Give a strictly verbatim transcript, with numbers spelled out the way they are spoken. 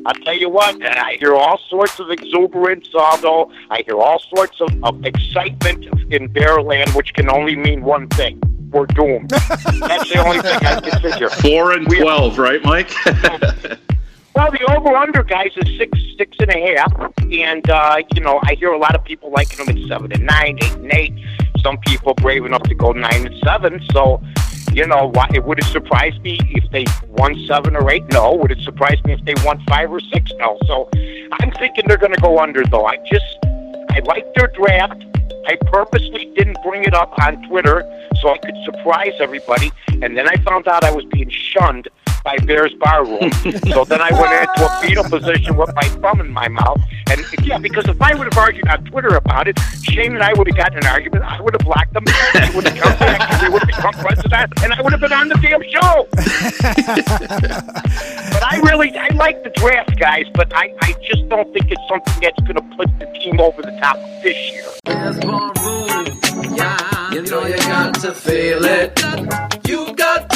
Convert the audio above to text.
I'll tell you what, and I hear all sorts of exuberance, although I hear all sorts of, of excitement in Bearland, which can only mean one thing. We're doomed. That's the only thing I can figure. Four and twelve, right, Mike? Well, the over-under, guys, is six, six and a half. And, uh, you know, I hear a lot of people liking them at seven and nine, eight and eight. Some people brave enough to go nine and seven. So, you know, why, it would it surprise me if they won seven or eight? No. Would it surprise me if they won five or six? No. So I'm thinking they're going to go under, though. I just, I like their draft. I purposely didn't bring it up on Twitter so I could surprise everybody. And then I found out I was being shunned by Bears Barroom. So then I went into a fetal position with my thumb in my mouth. And yeah, because if I would have argued on Twitter about it, Shane and I would have gotten an argument. I would have blocked them. He would have come back. He would have become president. And I would have been on the damn show. But I really, I like the draft, guys. But I, I just don't think it's something that's going to put the team over the top this year. Bears Barroom, yeah. You know you got to feel it. You got